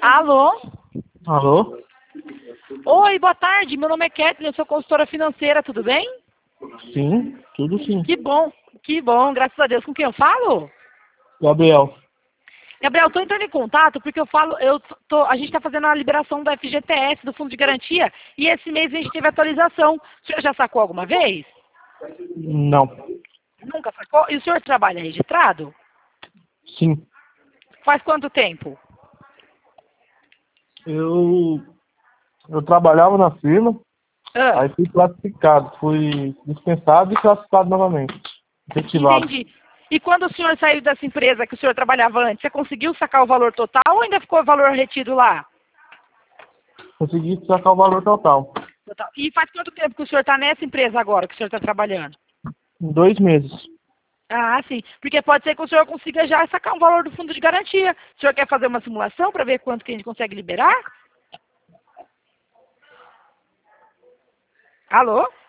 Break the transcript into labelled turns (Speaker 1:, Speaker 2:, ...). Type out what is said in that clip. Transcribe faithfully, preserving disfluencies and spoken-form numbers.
Speaker 1: Alô?
Speaker 2: Alô?
Speaker 1: Oi, boa tarde. Meu nome é Kathleen, eu sou consultora financeira, tudo bem?
Speaker 2: Sim, tudo sim.
Speaker 1: Que bom, que bom, graças a Deus. Com quem eu falo?
Speaker 2: Gabriel.
Speaker 1: Gabriel, estou entrando em contato porque eu falo, eu tô, a gente está fazendo a liberação do F G T S, do Fundo de Garantia, e esse mês a gente teve atualização. O senhor já sacou alguma vez?
Speaker 2: Não.
Speaker 1: Nunca sacou? E o senhor trabalha registrado?
Speaker 2: Sim.
Speaker 1: Faz quanto tempo?
Speaker 2: Eu, eu trabalhava na firma,
Speaker 1: Ah,
Speaker 2: aí fui classificado, fui dispensado e classificado novamente. Efetivado.
Speaker 1: entendi. E quando o senhor saiu dessa empresa que o senhor trabalhava antes, você conseguiu sacar o valor total ou ainda ficou o valor retido lá?
Speaker 2: Consegui sacar o valor total.
Speaker 1: Total. E faz quanto tempo que o senhor está nessa empresa agora, que o senhor está trabalhando?
Speaker 2: Em dois meses.
Speaker 1: Ah, sim. Porque pode ser que o senhor consiga já sacar um valor do fundo de garantia. O senhor quer fazer uma simulação para ver quanto que a gente consegue liberar? Alô?